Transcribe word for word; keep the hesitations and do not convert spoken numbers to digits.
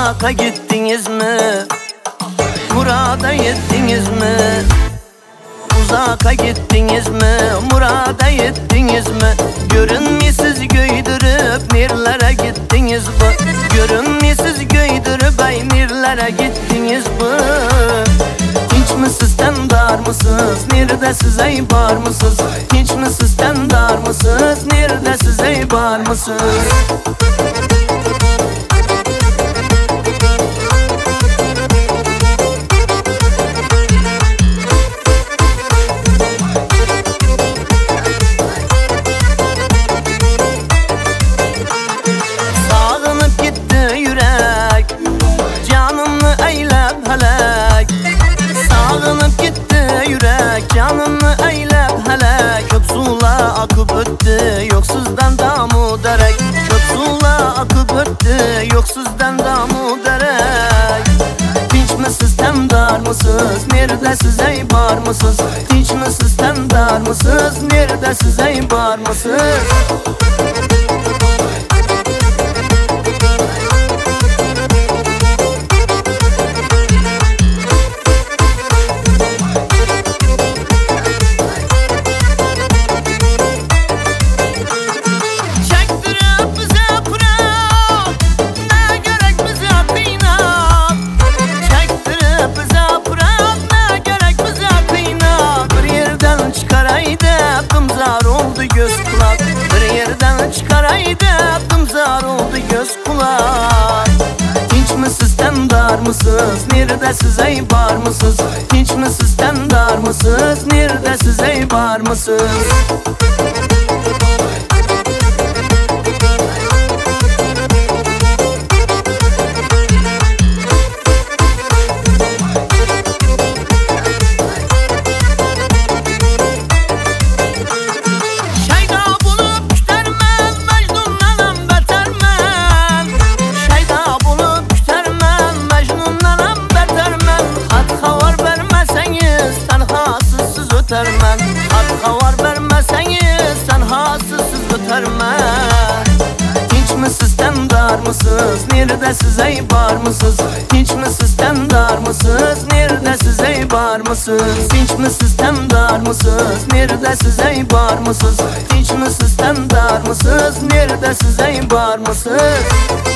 Uzaka gittiniz mi? Murada yettiniz mi? Uzaka gittiniz mi? Murada yettiniz mi? Görünmesiz göydürüp nerelere gittiniz mi? Görünmesiz göydürüp ay nerelere gittiniz mi? Hiç mi sizden dar mısınız? Neredesiz ey var mısınız? Hiç mi sizden dar mısınız? Neredesiz ey var mısınız? Sağınıp gitti yürek, canımı eylep helek. Sağınıp gitti yürek, canımı eylep helek. Köp sular akıp öttü, yok sizden damu derek. Köp sular akıp öttü, yok sizden damu derek. Hiç mi sizden dar mısınız? Neredesiz ey var mısınız? Hiç mi sizden dar mısınız? Neredesiz ey var mısınız? Göz kulak bir yerden çıkaraydı, aklım zar oldu göz kulak. Hiç mi sizden dar mısınız? Neredesiz ey var mısınız? Hiç mi sizden dar mısınız? Neredesiz ey var mısınız? Ötermen, at havar vermeseniz tenhasız ötermen. Hiç mi sizden dar mısınız? Neredesiz ey var mısınız? Hiç mi sizden dar mısınız? Neredesiz ey var mısınız? Hiç mi sizden dar mısınız? Neredesiz ey var mısınız? Hiç mi sizden dar mısınız? Neredesiz ey var mısınız?